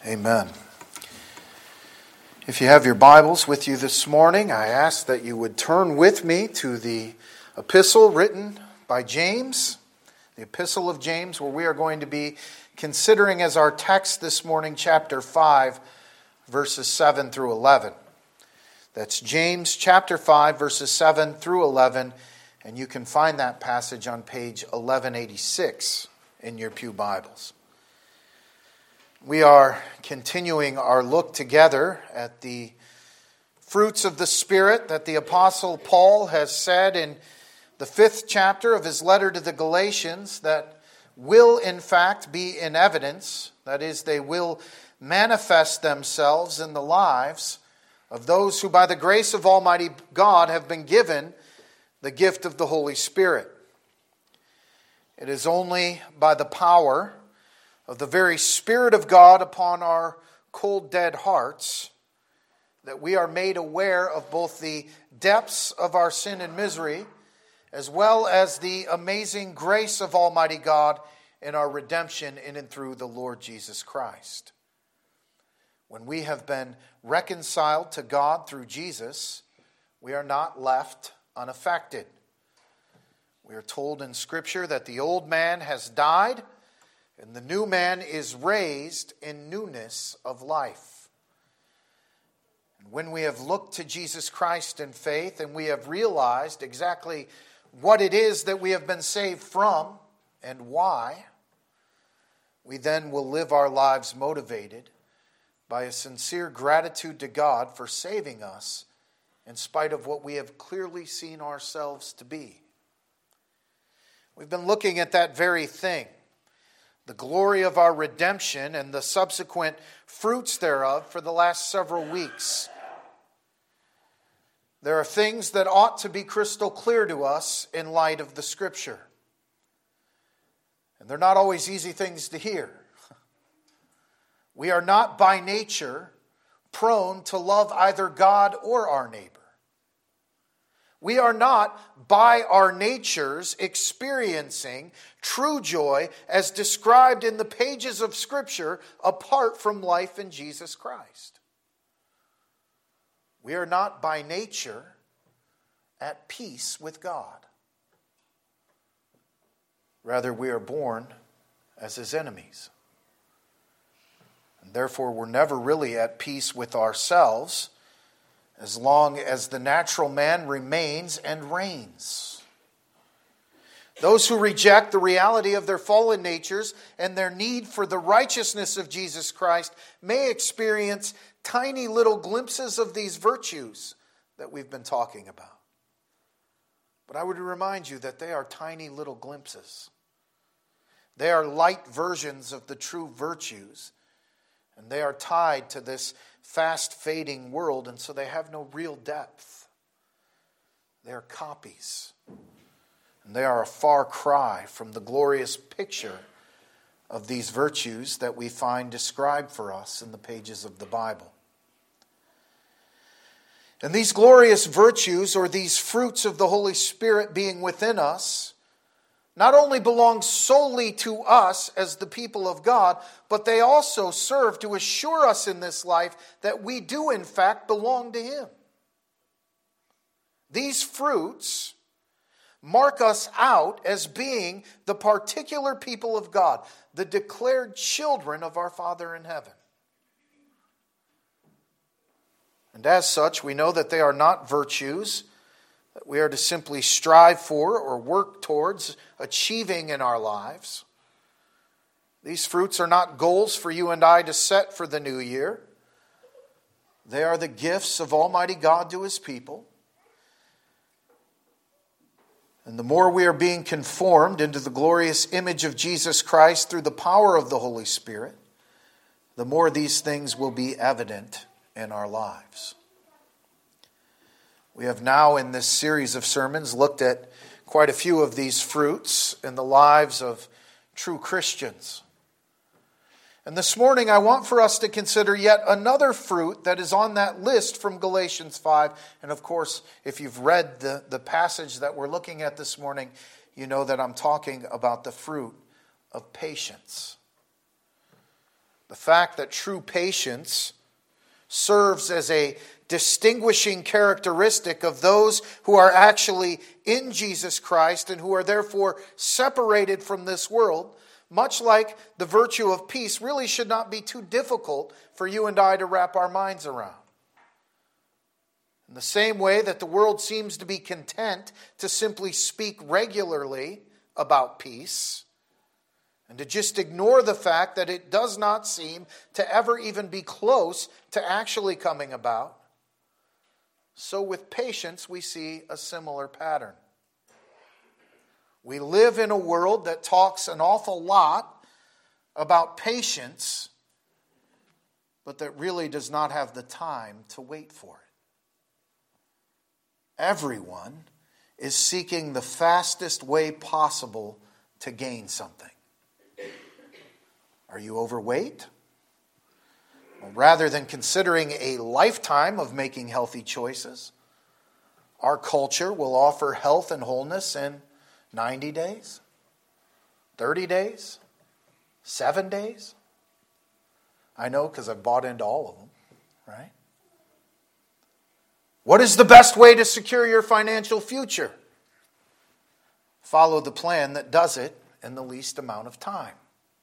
Amen. If you have your Bibles with you this morning, I ask that you would turn with me to the epistle written by James, the Epistle of James, where we are going to be considering as our text this morning, chapter 5, verses 7 through 11. That's James chapter 5, verses 7 through 11, and you can find that passage on page 1186 in your pew Bibles. We are continuing our look together at the fruits of the Spirit that the Apostle Paul has said in the 5th chapter of his letter to the Galatians that will in fact be in evidence, that is, they will manifest themselves in the lives of those who by the grace of Almighty God have been given the gift of the Holy Spirit. It is only by the power of the very Spirit of God upon our cold, dead hearts that we are made aware of both the depths of our sin and misery, as well as the amazing grace of Almighty God in our redemption in and through the Lord Jesus Christ. When we have been reconciled to God through Jesus, we are not left unaffected. We are told in Scripture that the old man has died, and the new man is raised in newness of life. And when we have looked to Jesus Christ in faith and we have realized exactly what it is that we have been saved from and why, we then will live our lives motivated by a sincere gratitude to God for saving us in spite of what we have clearly seen ourselves to be. We've been looking at that very thing, the glory of our redemption and the subsequent fruits thereof for the last several weeks. There are things that ought to be crystal clear to us in light of the Scripture. And they're not always easy things to hear. We are not by nature prone to love either God or our neighbor. We are not by our natures experiencing true joy as described in the pages of Scripture apart from life in Jesus Christ. We are not by nature at peace with God. Rather, we are born as His enemies. And therefore, we're never really at peace with ourselves as long as the natural man remains and reigns. Those who reject the reality of their fallen natures and their need for the righteousness of Jesus Christ may experience tiny little glimpses of these virtues that we've been talking about. But I would remind you that they are tiny little glimpses. They are light versions of the true virtues, and they are tied to this fast-fading world, and so they have no real depth. They are copies. And they are a far cry from the glorious picture of these virtues that we find described for us in the pages of the Bible. And these glorious virtues, or these fruits of the Holy Spirit being within us, not only belong solely to us as the people of God, but they also serve to assure us in this life that we do in fact belong to Him. These fruits mark us out as being the particular people of God, the declared children of our Father in heaven. And as such, we know that they are not virtues that we are to simply strive for or work towards achieving in our lives. These fruits are not goals for you and I to set for the new year. They are the gifts of Almighty God to His people. And the more we are being conformed into the glorious image of Jesus Christ through the power of the Holy Spirit, the more these things will be evident in our lives. We have now in this series of sermons looked at quite a few of these fruits in the lives of true Christians. And this morning I want for us to consider yet another fruit that is on that list from Galatians 5. And of course, if you've read the passage that we're looking at this morning, you know that I'm talking about the fruit of patience. The fact that true patience serves as a distinguishing characteristic of those who are actually in Jesus Christ and who are therefore separated from this world, much like the virtue of peace, really should not be too difficult for you and I to wrap our minds around. In the same way that the world seems to be content to simply speak regularly about peace and to just ignore the fact that it does not seem to ever even be close to actually coming about, so with patience we see a similar pattern. We live in a world that talks an awful lot about patience, but that really does not have the time to wait for it. Everyone is seeking the fastest way possible to gain something. Are you overweight? Well, rather than considering a lifetime of making healthy choices, our culture will offer health and wholeness in 90 days, 30 days, 7 days. I know because I've bought into all of them, right? What is the best way to secure your financial future? Follow the plan that does it in the least amount of time.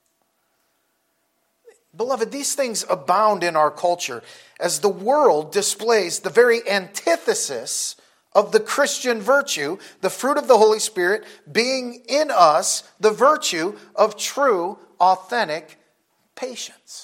Beloved, these things abound in our culture as the world displays the very antithesis of the Christian virtue, the fruit of the Holy Spirit being in us the virtue of true, authentic patience.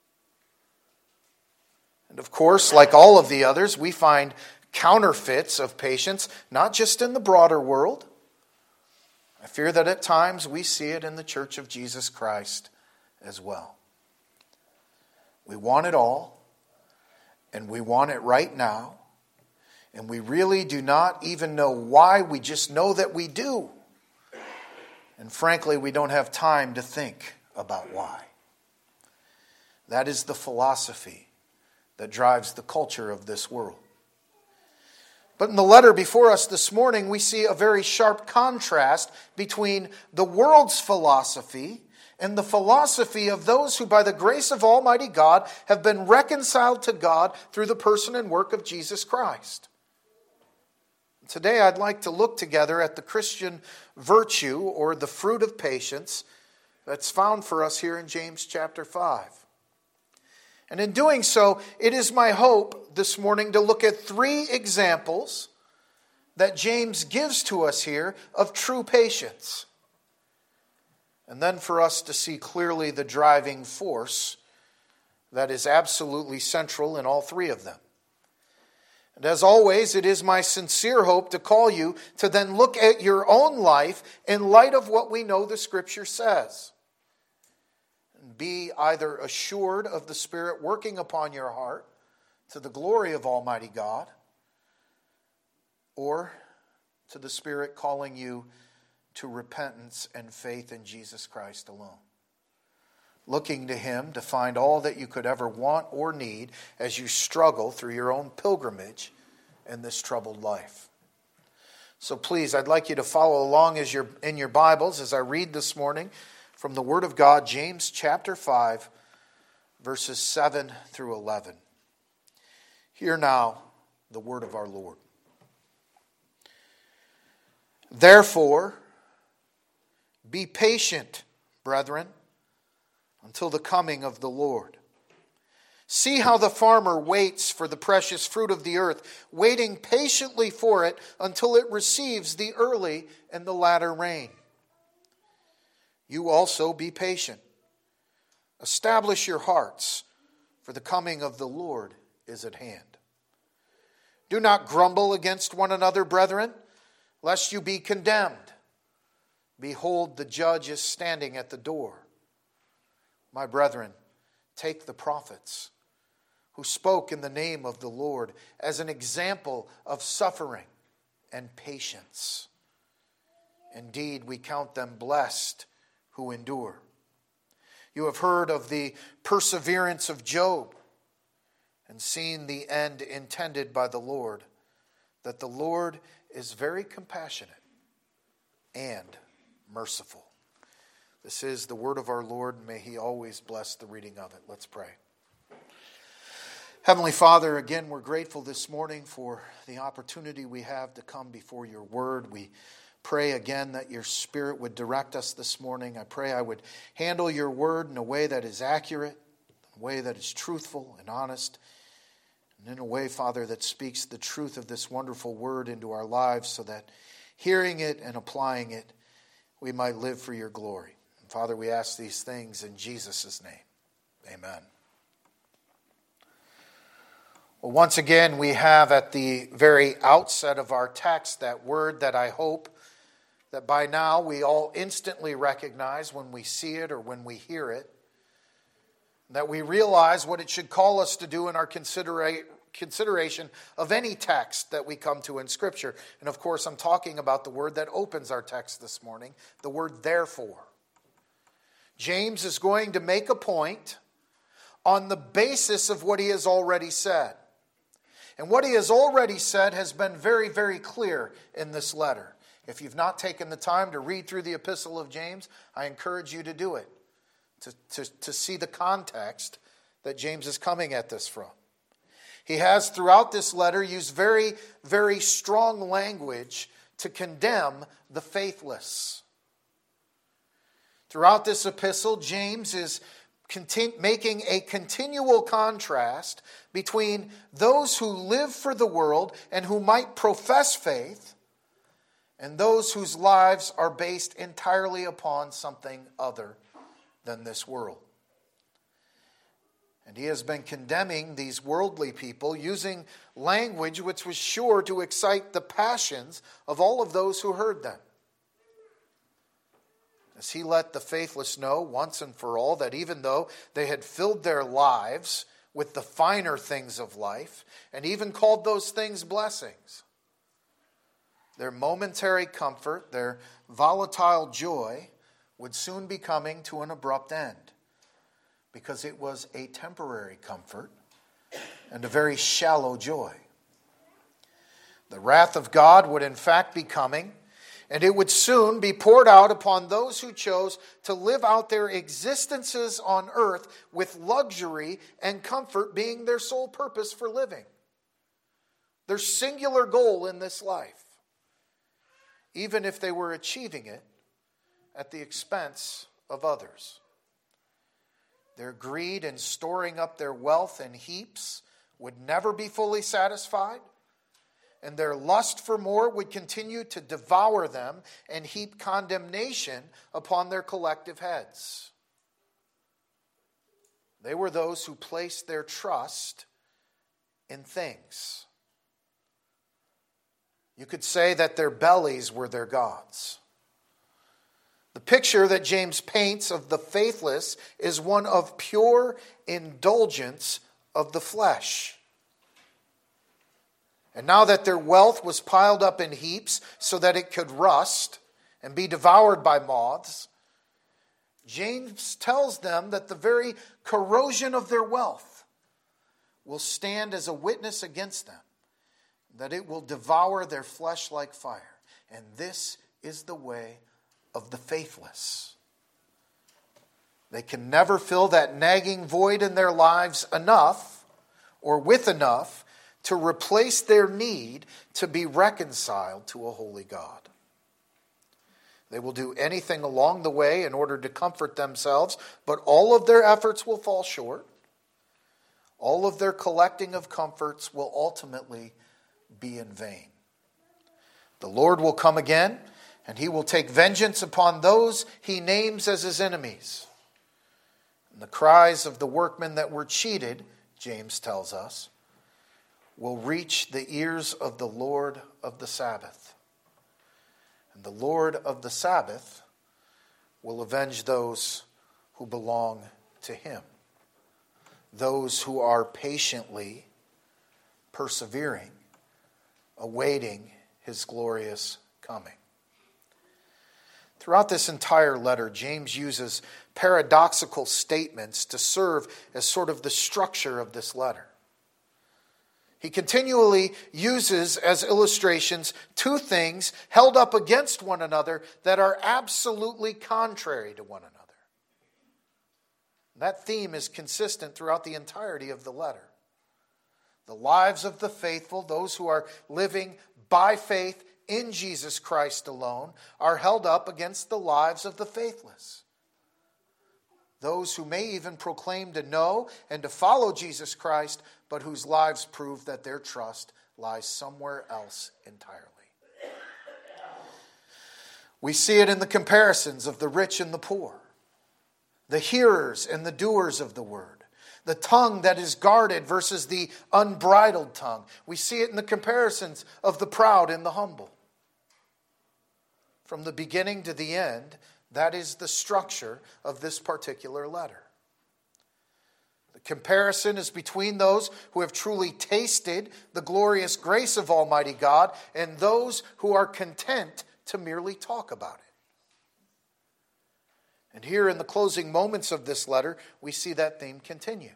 And of course, like all of the others, we find counterfeits of patience, not just in the broader world. I fear that at times we see it in the Church of Jesus Christ as well. We want it all, and we want it right now, and we really do not even know why, we just know that we do. And frankly, we don't have time to think about why. That is the philosophy that drives the culture of this world. But in the letter before us this morning, we see a very sharp contrast between the world's philosophy and the philosophy of those who, by the grace of Almighty God, have been reconciled to God through the person and work of Jesus Christ. Today, I'd like to look together at the Christian virtue, or the fruit of patience, that's found for us here in James chapter 5. And in doing so, it is my hope this morning to look at 3 examples that James gives to us here of true patience. And then for us to see clearly the driving force that is absolutely central in all 3 of them. And as always, it is my sincere hope to call you to then look at your own life in light of what we know the Scripture says. And be either assured of the Spirit working upon your heart to the glory of Almighty God, or to the Spirit calling you to repentance and faith in Jesus Christ alone. Looking to Him to find all that you could ever want or need as you struggle through your own pilgrimage in this troubled life. So please, I'd like you to follow along as you're in your Bibles as I read this morning from the Word of God, James chapter 5, verses 7 through 11. Hear now the word of our Lord. Therefore, be patient, brethren, until the coming of the Lord. See how the farmer waits for the precious fruit of the earth, waiting patiently for it until it receives the early and the latter rain. You also be patient. Establish your hearts, for the coming of the Lord is at hand. Do not grumble against one another, brethren, lest you be condemned. Behold, the judge is standing at the door. My brethren, take the prophets who spoke in the name of the Lord as an example of suffering and patience. Indeed, we count them blessed who endure. You have heard of the perseverance of Job and seen the end intended by the Lord, that the Lord is very compassionate and merciful. This is the word of our Lord, and may he always bless the reading of it. Let's pray. Heavenly Father, again, we're grateful this morning for the opportunity we have to come before your word. We pray again that your Spirit would direct us this morning. I pray I would handle your word in a way that is accurate, in a way that is truthful and honest, and in a way, Father, that speaks the truth of this wonderful word into our lives so that hearing it and applying it, we might live for your glory. And Father, we ask these things in Jesus' name. Amen. Well, once again, we have at the very outset of our text that word that I hope that by now we all instantly recognize when we see it or when we hear it, that we realize what it should call us to do in our consideration of any text that we come to in Scripture. And of course, I'm talking about the word that opens our text this morning, the word therefore. James is going to make a point on the basis of what he has already said. And what he has already said has been very, very clear in this letter. If you've not taken the time to read through the Epistle of James, I encourage you to do it, to see the context that James is coming at this from. He has throughout this letter used very, very strong language to condemn the faithless. Throughout this epistle, James is making a continual contrast between those who live for the world and who might profess faith and those whose lives are based entirely upon something other than this world. And he has been condemning these worldly people using language which was sure to excite the passions of all of those who heard them. As he let the faithless know once and for all that even though they had filled their lives with the finer things of life, and even called those things blessings, their momentary comfort, their volatile joy, would soon be coming to an abrupt end, because it was a temporary comfort and a very shallow joy. The wrath of God would in fact be coming, and it would soon be poured out upon those who chose to live out their existences on earth with luxury and comfort being their sole purpose for living. Their singular goal in this life, even if they were achieving it at the expense of others. Their greed in storing up their wealth in heaps would never be fully satisfied, and their lust for more would continue to devour them and heap condemnation upon their collective heads. They were those who placed their trust in things. You could say that their bellies were their gods. The picture that James paints of the faithless is one of pure indulgence of the flesh. And now that their wealth was piled up in heaps so that it could rust and be devoured by moths, James tells them that the very corrosion of their wealth will stand as a witness against them, that it will devour their flesh like fire. And this is the way of the faithless. They can never fill that nagging void in their lives enough or with enough to replace their need to be reconciled to a holy God. They will do anything along the way in order to comfort themselves, but all of their efforts will fall short. All of their collecting of comforts will ultimately be in vain. The Lord will come again, and he will take vengeance upon those he names as his enemies. And the cries of the workmen that were cheated, James tells us, will reach the ears of the Lord of the Sabbath. And the Lord of the Sabbath will avenge those who belong to him, those who are patiently persevering, awaiting his glorious coming. Throughout this entire letter, James uses paradoxical statements to serve as sort of the structure of this letter. He continually uses as illustrations two things held up against one another that are absolutely contrary to one another. That theme is consistent throughout the entirety of the letter. The lives of the faithful, those who are living by faith in Jesus Christ alone, are held up against the lives of the faithless. Those who may even proclaim to know and to follow Jesus Christ, but whose lives prove that their trust lies somewhere else entirely. We see it in the comparisons of the rich and the poor, the hearers and the doers of the word, the tongue that is guarded versus the unbridled tongue. We see it in the comparisons of the proud and the humble. From the beginning to the end, that is the structure of this particular letter. The comparison is between those who have truly tasted the glorious grace of Almighty God and those who are content to merely talk about it. And here in the closing moments of this letter, we see that theme continue.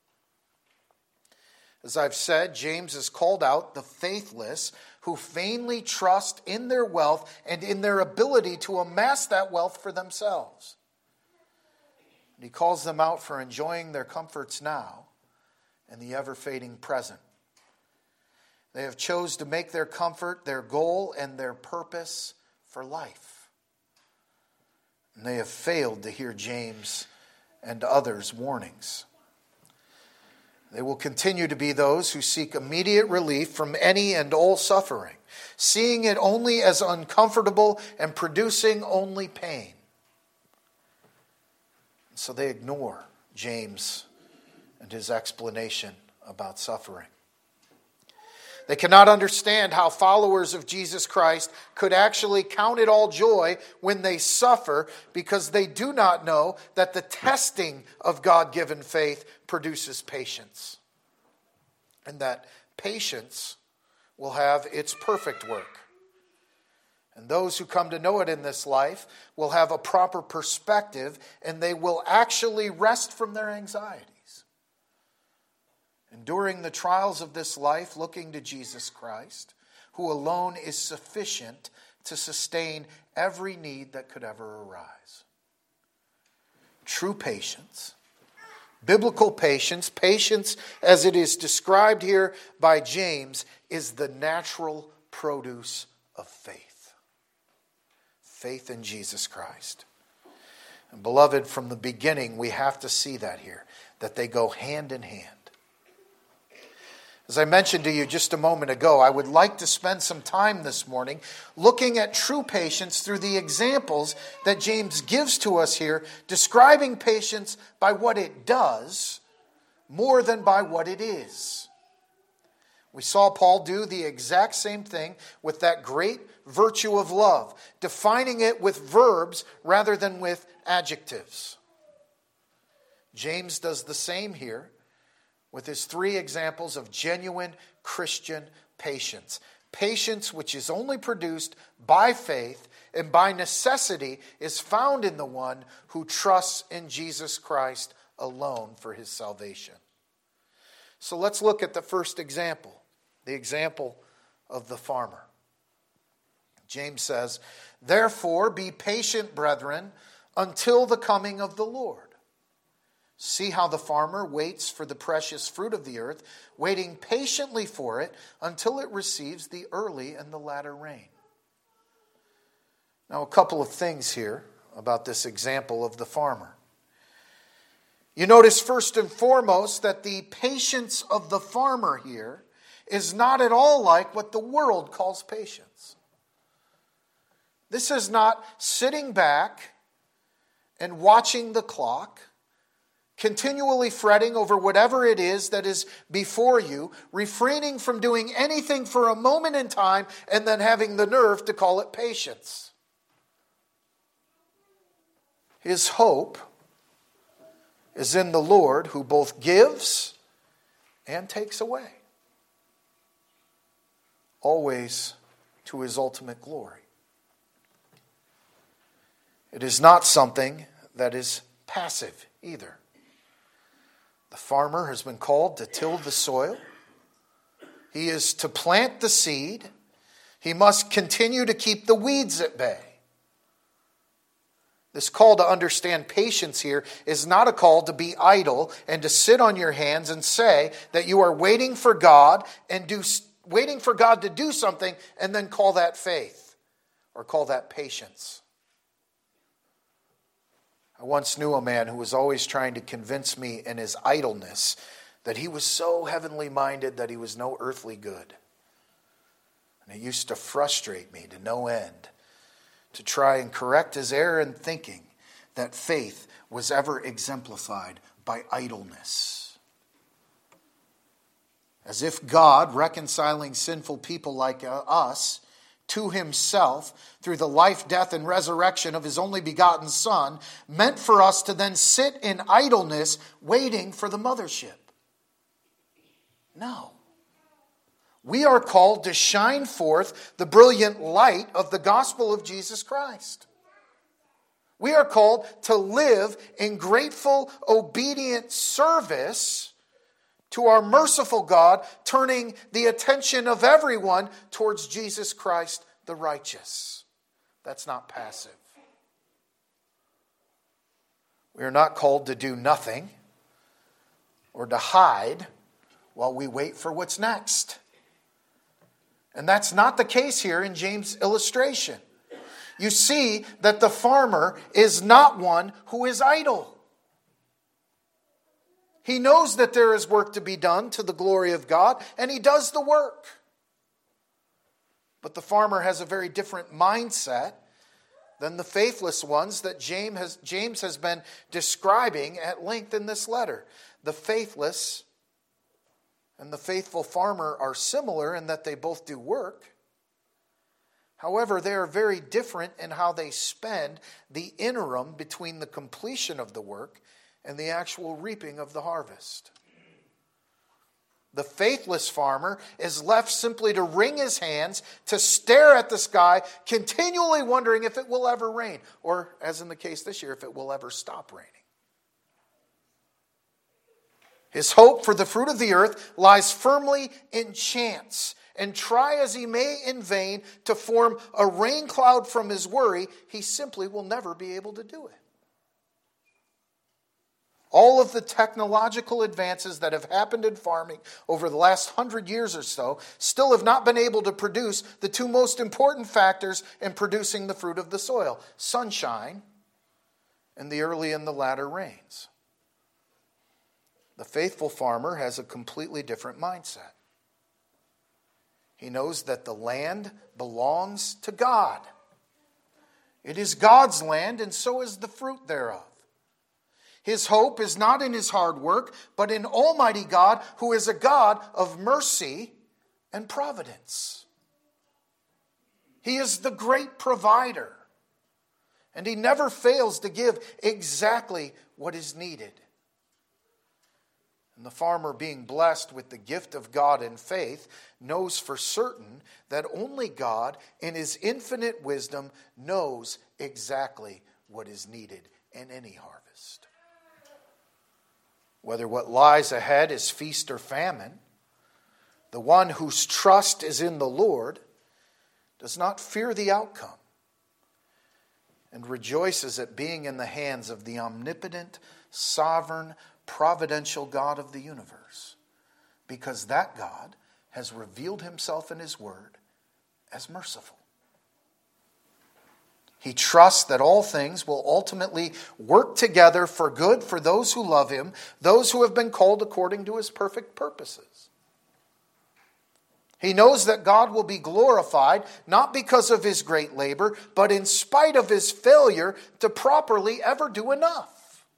As I've said, James has called out the faithless who vainly trust in their wealth and in their ability to amass that wealth for themselves. And he calls them out for enjoying their comforts now and the ever-fading present. They have chose to make their comfort their goal and their purpose for life. And they have failed to hear James and others' warnings. They will continue to be those who seek immediate relief from any and all suffering, seeing it only as uncomfortable and producing only pain. And so they ignore James and his explanation about suffering. They cannot understand how followers of Jesus Christ could actually count it all joy when they suffer, because they do not know that the testing of God-given faith produces patience. And that patience will have its perfect work. And those who come to know it in this life will have a proper perspective, and they will actually rest from their anxieties. Enduring the trials of this life, looking to Jesus Christ, who alone is sufficient to sustain every need that could ever arise. True patience, biblical patience, patience as it is described here by James, is the natural produce of faith. Faith in Jesus Christ. And beloved, from the beginning, we have to see that here, that they go hand in hand. As I mentioned to you just a moment ago, I would like to spend some time this morning looking at true patience through the examples that James gives to us here, describing patience by what it does more than by what it is. We saw Paul do the exact same thing with that great virtue of love, defining it with verbs rather than with adjectives. James does the same here with his three examples of genuine Christian patience. Patience which is only produced by faith and by necessity is found in the one who trusts in Jesus Christ alone for his salvation. So let's look at the first example, the example of the farmer. James says, "Therefore be patient, brethren, until the coming of the Lord. See how the farmer waits for the precious fruit of the earth, waiting patiently for it until it receives the early and the latter rain." Now, a couple of things here about this example of the farmer. You notice first and foremost that the patience of the farmer here is not at all like what the world calls patience. This is not sitting back and watching the clock, continually fretting over whatever it is that is before you, refraining from doing anything for a moment in time, and then having the nerve to call it patience. His hope is in the Lord, who both gives and takes away, always to his ultimate glory. It is not something that is passive either. The farmer has been called to till the soil. He is to plant the seed. He must continue to keep the weeds at bay. This call to understand patience here is not a call to be idle and to sit on your hands and say that you are waiting for God waiting for God to do something and then call that faith or call that patience. I once knew a man who was always trying to convince me in his idleness that he was so heavenly minded that he was no earthly good. And it used to frustrate me to no end to try and correct his error in thinking that faith was ever exemplified by idleness. As if God, reconciling sinful people like us to himself through the life, death, and resurrection of his only begotten Son, meant for us to then sit in idleness waiting for the mothership. No. We are called to shine forth the brilliant light of the gospel of Jesus Christ. We are called to live in grateful, obedient service to our merciful God, turning the attention of everyone towards Jesus Christ the righteous. That's not passive. We are not called to do nothing or to hide while we wait for what's next. And that's not the case here in James' illustration. You see that the farmer is not one who is idle. He knows that there is work to be done to the glory of God, and he does the work. But the farmer has a very different mindset than the faithless ones that James has been describing at length in this letter. The faithless and the faithful farmer are similar in that they both do work. However, they are very different in how they spend the interim between the completion of the work and the actual reaping of the harvest. The faithless farmer is left simply to wring his hands, to stare at the sky, continually wondering if it will ever rain, or, as in the case this year, if it will ever stop raining. His hope for the fruit of the earth lies firmly in chance, and try as he may in vain to form a rain cloud from his worry, he simply will never be able to do it. All of the technological advances that have happened in farming over the last 100 years or so still have not been able to produce the two most important factors in producing the fruit of the soil: sunshine and the early and the latter rains. The faithful farmer has a completely different mindset. He knows that the land belongs to God. It is God's land, and so is the fruit thereof. His hope is not in his hard work, but in Almighty God, who is a God of mercy and providence. He is the great provider, and he never fails to give exactly what is needed. And the farmer, being blessed with the gift of God in faith, knows for certain that only God, in his infinite wisdom, knows exactly what is needed in any harvest. Whether what lies ahead is feast or famine, the one whose trust is in the Lord does not fear the outcome and rejoices at being in the hands of the omnipotent, sovereign, providential God of the universe, because that God has revealed himself in his word as merciful. He trusts that all things will ultimately work together for good for those who love him, those who have been called according to his perfect purposes. He knows that God will be glorified, not because of his great labor, but in spite of his failure to properly ever do enough.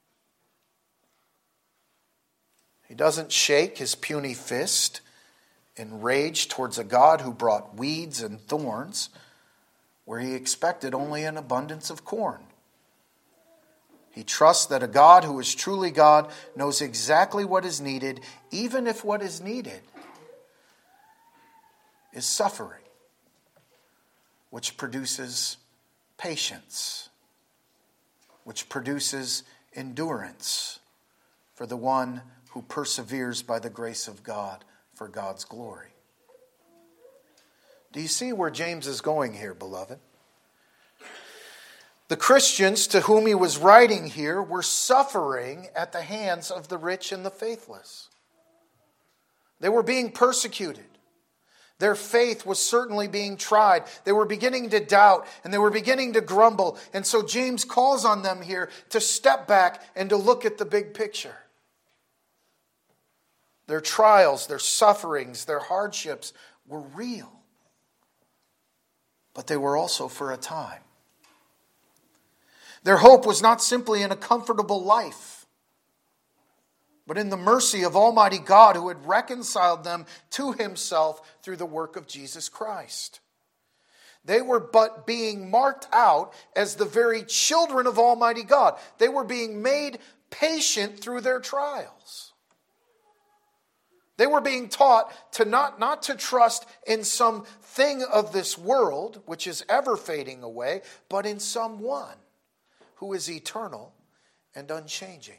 He doesn't shake his puny fist in rage towards a God who brought weeds and thorns where he expected only an abundance of corn. He trusts that a God who is truly God knows exactly what is needed, even if what is needed is suffering, which produces patience, which produces endurance for the one who perseveres by the grace of God for God's glory. Do you see where James is going here, beloved? The Christians to whom he was writing here were suffering at the hands of the rich and the faithless. They were being persecuted. Their faith was certainly being tried. They were beginning to doubt and they were beginning to grumble. And so James calls on them here to step back and to look at the big picture. Their trials, their sufferings, their hardships were real. But they were also for a time. Their hope was not simply in a comfortable life, but in the mercy of Almighty God who had reconciled them to himself through the work of Jesus Christ. They were but being marked out as the very children of Almighty God. They were being made patient through their trials. They were being taught to not to trust in some thing of this world, which is ever fading away, but in someone who is eternal and unchanging.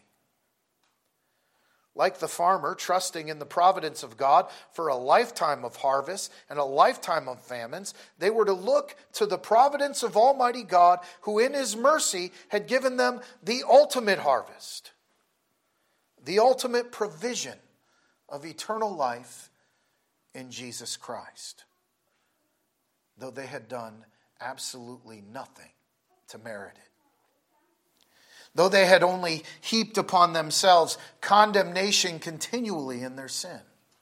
Like the farmer trusting in the providence of God for a lifetime of harvest and a lifetime of famines, they were to look to the providence of Almighty God, who in his mercy had given them the ultimate harvest, the ultimate provision of eternal life in Jesus Christ, though they had done absolutely nothing to merit it. Though they had only heaped upon themselves condemnation continually in their sin,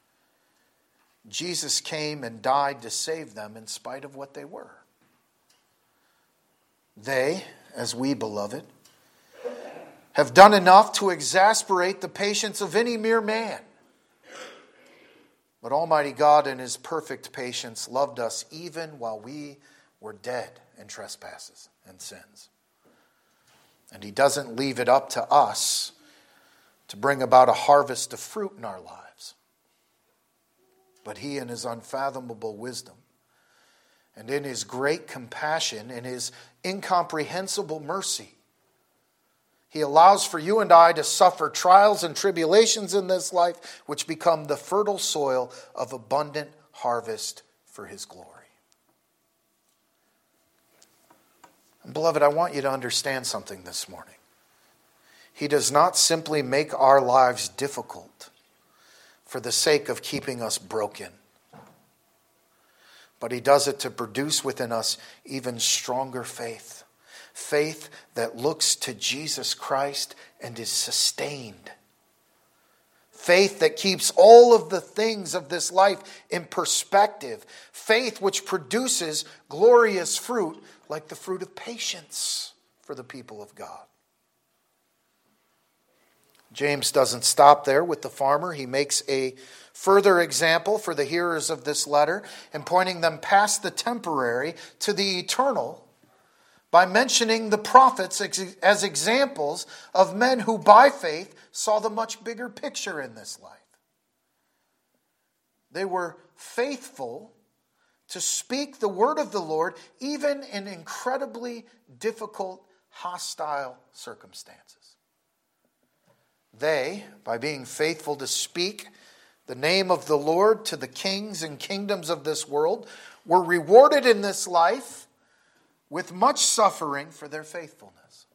Jesus came and died to save them in spite of what they were. They, as we, beloved, have done enough to exasperate the patience of any mere man. But Almighty God in his perfect patience loved us even while we were dead in trespasses and sins. And he doesn't leave it up to us to bring about a harvest of fruit in our lives. But he, in his unfathomable wisdom and in his great compassion, in his incomprehensible mercy, he allows for you and I to suffer trials and tribulations in this life, which become the fertile soil of abundant harvest for his glory. And beloved, I want you to understand something this morning. He does not simply make our lives difficult for the sake of keeping us broken, but he does it to produce within us even stronger faith. Faith that looks to Jesus Christ and is sustained. Faith that keeps all of the things of this life in perspective. Faith which produces glorious fruit like the fruit of patience for the people of God. James doesn't stop there with the farmer. He makes a further example for the hearers of this letter and pointing them past the temporary to the eternal by mentioning the prophets as examples of men who by faith saw the much bigger picture in this life. They were faithful to speak the word of the Lord even in incredibly difficult, hostile circumstances. They, by being faithful to speak the name of the Lord to the kings and kingdoms of this world, were rewarded in this life with much suffering for their faithfulness.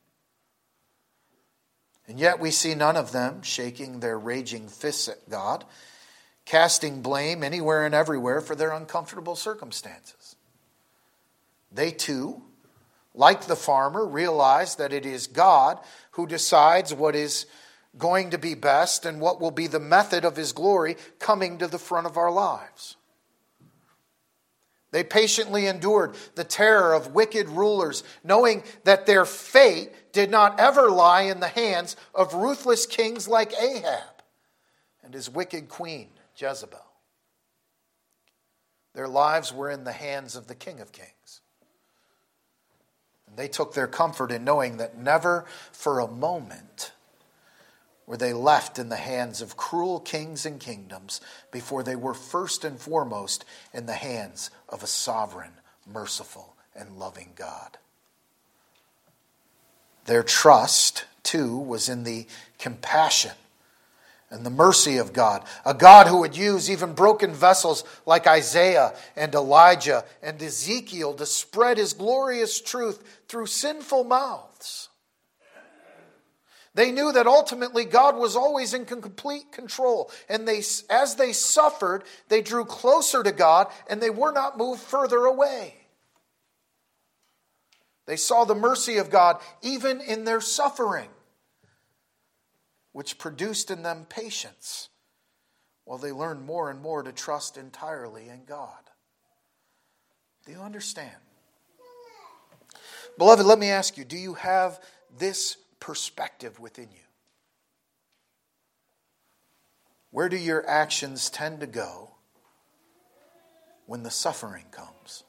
And yet we see none of them shaking their raging fists at God, casting blame anywhere and everywhere for their uncomfortable circumstances. They too, like the farmer, realize that it is God who decides what is going to be best and what will be the method of his glory coming to the front of our lives. They patiently endured the terror of wicked rulers, knowing that their fate did not ever lie in the hands of ruthless kings like Ahab and his wicked queen, Jezebel. Their lives were in the hands of the King of Kings. And they took their comfort in knowing that never for a moment were they left in the hands of cruel kings and kingdoms before they were first and foremost in the hands of a sovereign, merciful, and loving God. Their trust, too, was in the compassion and the mercy of God. A God who would use even broken vessels like Isaiah and Elijah and Ezekiel to spread his glorious truth through sinful mouths. They knew that ultimately God was always in complete control. And as they suffered, they drew closer to God and they were not moved further away. They saw the mercy of God even in their suffering, which produced in them patience, while they learned more and more to trust entirely in God. Do you understand? Beloved, let me ask you, do you have this perspective within you? Where do your actions tend to go when the suffering comes?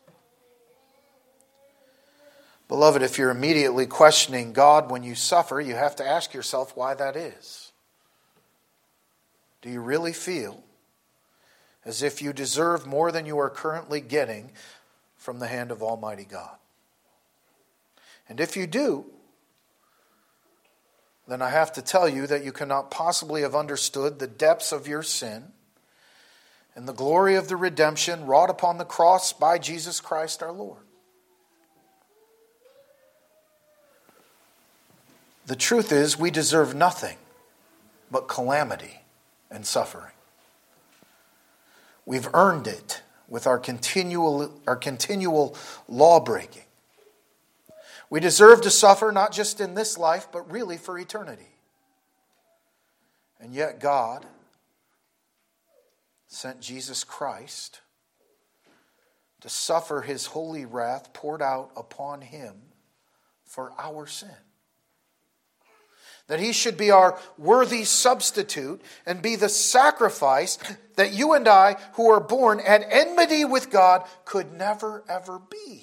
Beloved, if you're immediately questioning God when you suffer, you have to ask yourself why that is. Do you really feel as if you deserve more than you are currently getting from the hand of Almighty God? And if you do, then I have to tell you that you cannot possibly have understood the depths of your sin and the glory of the redemption wrought upon the cross by Jesus Christ our Lord. The truth is, we deserve nothing but calamity and suffering. We've earned it with our continual law-breaking. We deserve to suffer not just in this life, but really for eternity. And yet God sent Jesus Christ to suffer his holy wrath poured out upon him for our sin. That he should be our worthy substitute and be the sacrifice that you and I, who are born at enmity with God, could never, ever be.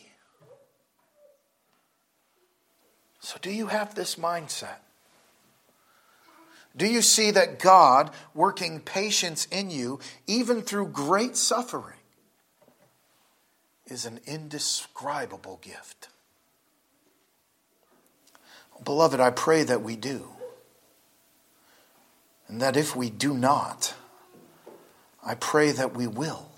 So do you have this mindset? Do you see that God working patience in you, even through great suffering, is an indescribable gift? Beloved, I pray that we do. And that if we do not, I pray that we will.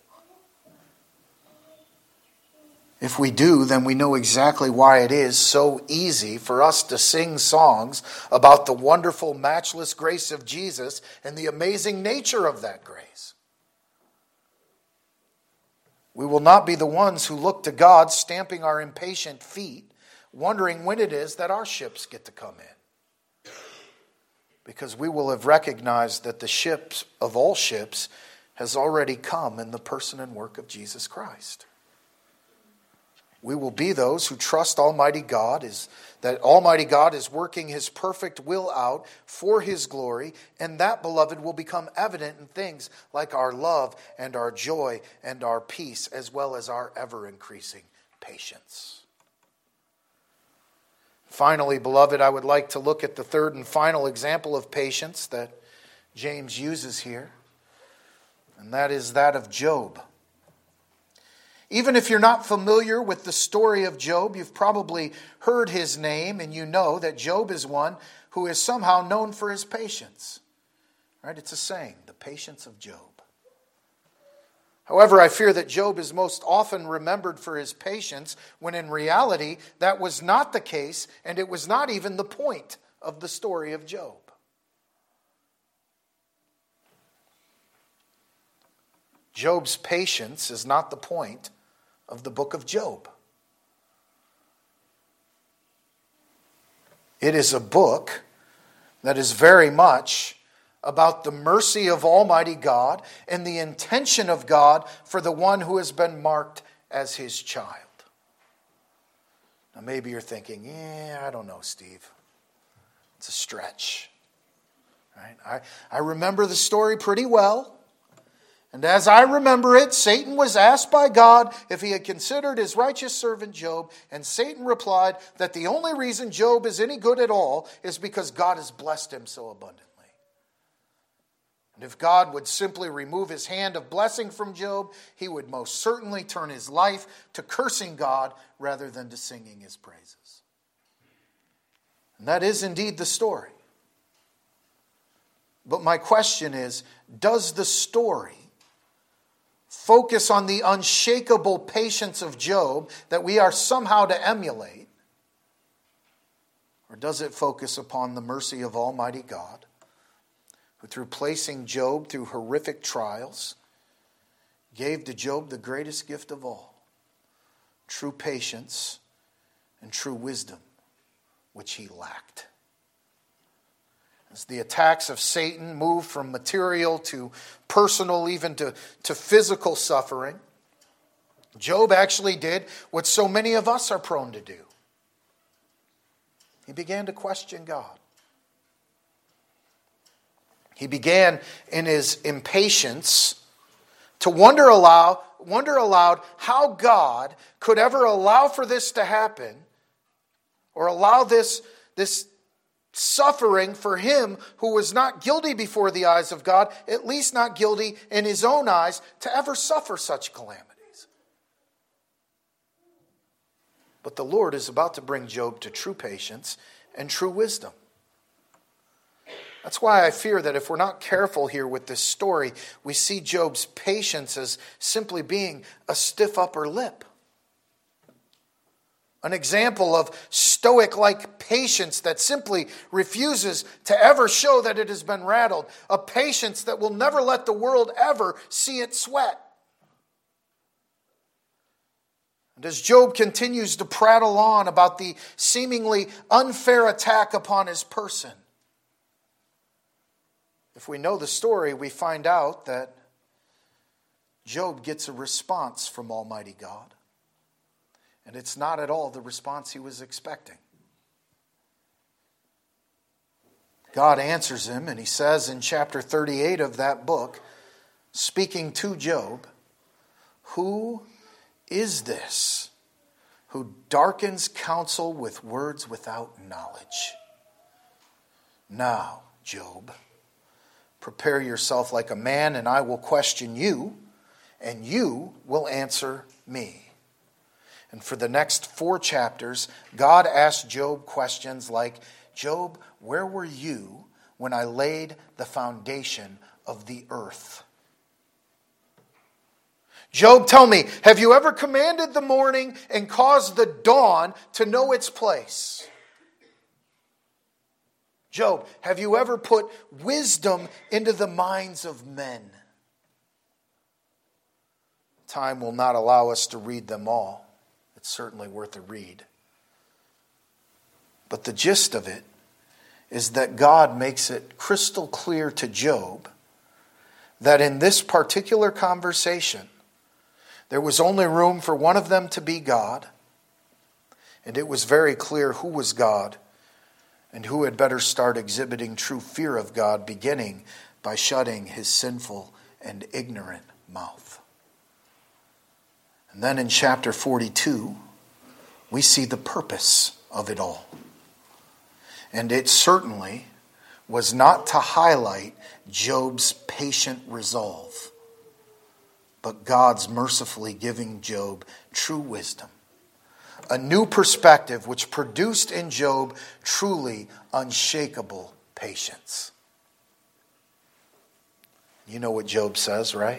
If we do, then we know exactly why it is so easy for us to sing songs about the wonderful, matchless grace of Jesus and the amazing nature of that grace. We will not be the ones who look to God stamping our impatient feet, wondering when it is that our ships get to come in. Because we will have recognized that the ships of all ships has already come in the person and work of Jesus Christ. We will be those who trust Almighty God, that Almighty God is working his perfect will out for his glory, and that, beloved, will become evident in things like our love and our joy and our peace, as well as our ever-increasing patience. Finally, beloved, I would like to look at the third and final example of patience that James uses here, and that is that of Job. Even if you're not familiar with the story of Job, you've probably heard his name, and you know that Job is one who is somehow known for his patience. Right? It's a saying, the patience of Job. However, I fear that Job is most often remembered for his patience, when in reality that was not the case, and it was not even the point of the story of Job. Job's patience is not the point of the book of Job. It is a book that is very much about the mercy of Almighty God and the intention of God for the one who has been marked as his child. Now maybe you're thinking, I don't know, Steve. It's a stretch. Right? I remember the story pretty well. And as I remember it, Satan was asked by God if he had considered his righteous servant Job, and Satan replied that the only reason Job is any good at all is because God has blessed him so abundantly. And if God would simply remove his hand of blessing from Job, he would most certainly turn his life to cursing God rather than to singing his praises. And that is indeed the story. But my question is, does the story focus on the unshakable patience of Job that we are somehow to emulate? Or does it focus upon the mercy of Almighty God, who through placing Job through horrific trials, gave to Job the greatest gift of all, true patience and true wisdom, which he lacked? As the attacks of Satan move from material to personal, even to physical suffering, Job actually did what so many of us are prone to do. He began to question God. He began in his impatience to wonder aloud how God could ever allow for this to happen, or allow this suffering for him who was not guilty before the eyes of God, at least not guilty in his own eyes, to ever suffer such calamities. But the Lord is about to bring Job to true patience and true wisdom. That's why I fear that if we're not careful here with this story, we see Job's patience as simply being a stiff upper lip. An example of stoic-like patience that simply refuses to ever show that it has been rattled. A patience that will never let the world ever see it sweat. And as Job continues to prattle on about the seemingly unfair attack upon his person, if we know the story, we find out that Job gets a response from Almighty God. And it's not at all the response he was expecting. God answers him, and he says in chapter 38 of that book, speaking to Job, "Who is this who darkens counsel with words without knowledge? Now, Job, prepare yourself like a man, and I will question you, and you will answer me." And for the next 4 chapters, God asked Job questions like, "Job, where were you when I laid the foundation of the earth? Job, tell me, have you ever commanded the morning and caused the dawn to know its place? Job, have you ever put wisdom into the minds of men?" Time will not allow us to read them all. It's certainly worth a read. But the gist of it is that God makes it crystal clear to Job that in this particular conversation, there was only room for one of them to be God, and it was very clear who was God and who had better start exhibiting true fear of God, beginning by shutting his sinful and ignorant mouth. And then in chapter 42, we see the purpose of it all. And it certainly was not to highlight Job's patient resolve, but God's mercifully giving Job true wisdom, a new perspective which produced in Job truly unshakable patience. You know what Job says, right?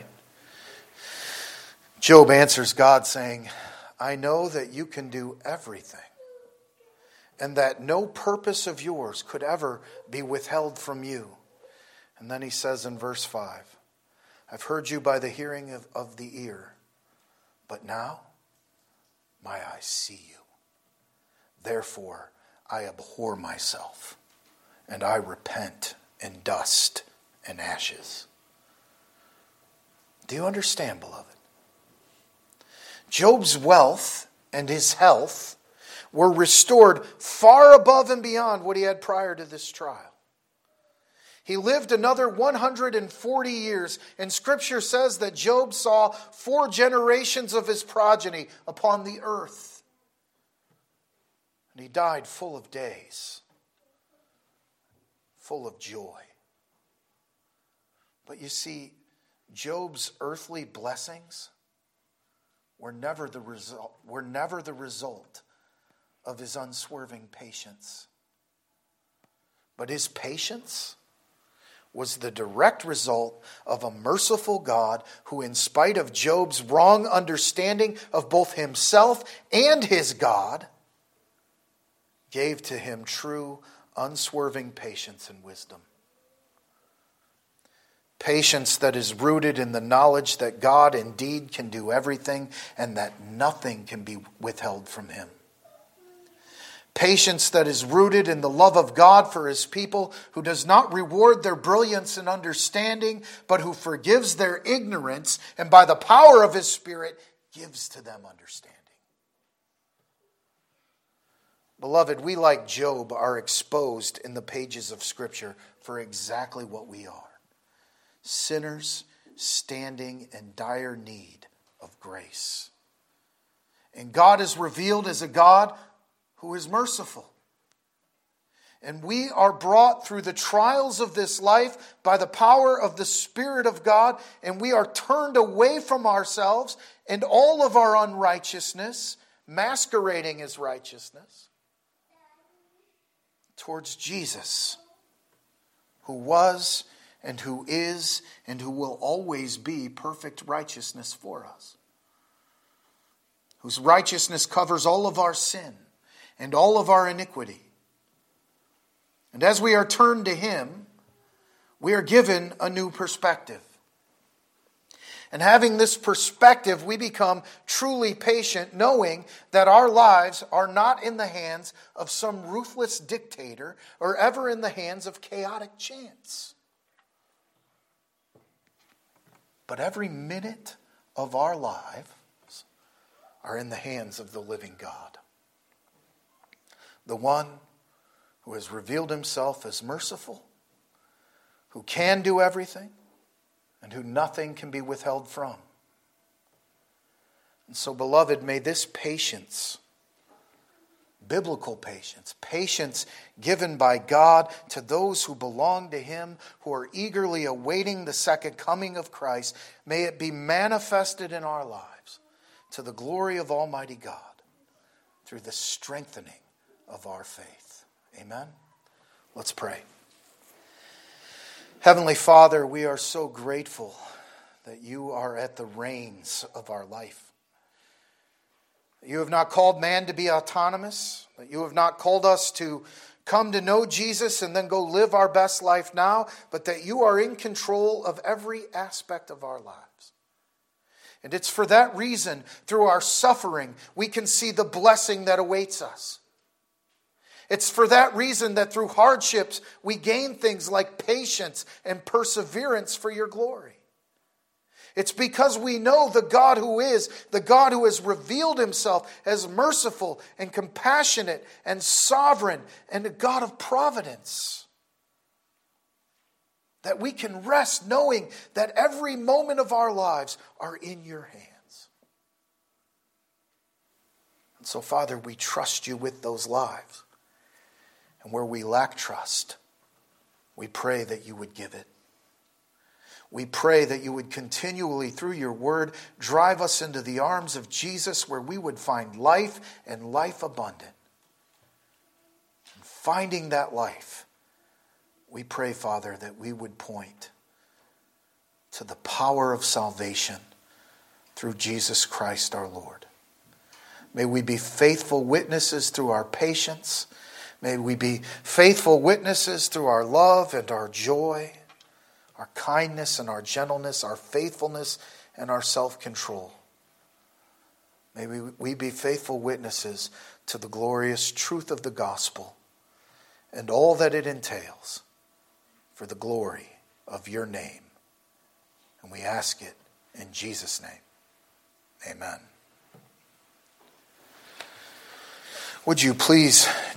Job answers God saying, "I know that you can do everything, and that no purpose of yours could ever be withheld from you." And then he says in verse 5, "I've heard you by the hearing of the ear, but now my eyes see you. Therefore I abhor myself, and I repent in dust and ashes." Do you understand, beloved? Job's wealth and his health were restored far above and beyond what he had prior to this trial. He lived another 140 years, and Scripture says that Job saw 4 generations of his progeny upon the earth. And he died full of days, full of joy. But you see, Job's earthly blessings were never the result of his unswerving patience. But his patience was the direct result of a merciful God who, in spite of Job's wrong understanding of both himself and his God, gave to him true, unswerving patience and wisdom. Patience that is rooted in the knowledge that God indeed can do everything and that nothing can be withheld from him. Patience that is rooted in the love of God for his people, who does not reward their brilliance and understanding, but who forgives their ignorance and by the power of his Spirit gives to them understanding. Beloved, we, like Job, are exposed in the pages of Scripture for exactly what we are. Sinners standing in dire need of grace. And God is revealed as a God who is merciful. And we are brought through the trials of this life by the power of the Spirit of God, and we are turned away from ourselves and all of our unrighteousness, masquerading as righteousness, towards Jesus, who was and who is and who will always be perfect righteousness for us, whose righteousness covers all of our sin and all of our iniquity. And as we are turned to him, we are given a new perspective. And having this perspective, we become truly patient, knowing that our lives are not in the hands of some ruthless dictator or ever in the hands of chaotic chance. But every minute of our lives are in the hands of the living God. The one who has revealed himself as merciful, who can do everything, and who nothing can be withheld from. And so, beloved, may this patience, biblical patience, patience given by God to those who belong to him, who are eagerly awaiting the second coming of Christ, may it be manifested in our lives to the glory of Almighty God through the strengthening of our faith. Amen? Let's pray. Heavenly Father, we are so grateful that you are at the reins of our life. You have not called man to be autonomous, that you have not called us to come to know Jesus and then go live our best life now, but that you are in control of every aspect of our lives. And it's for that reason, through our suffering, we can see the blessing that awaits us. It's for that reason that through hardships, we gain things like patience and perseverance for your glory. It's because we know the God who has revealed himself as merciful and compassionate and sovereign and a God of providence, that we can rest knowing that every moment of our lives are in your hands. And so, Father, we trust you with those lives. And where we lack trust, we pray that you would give it. We pray that you would continually, through your word, drive us into the arms of Jesus, where we would find life and life abundant. And finding that life, we pray, Father, that we would point to the power of salvation through Jesus Christ our Lord. May we be faithful witnesses through our patience. May we be faithful witnesses through our love and our joy, our kindness and our gentleness, our faithfulness and our self-control. May we be faithful witnesses to the glorious truth of the gospel and all that it entails for the glory of your name. And we ask it in Jesus' name. Amen. Would you please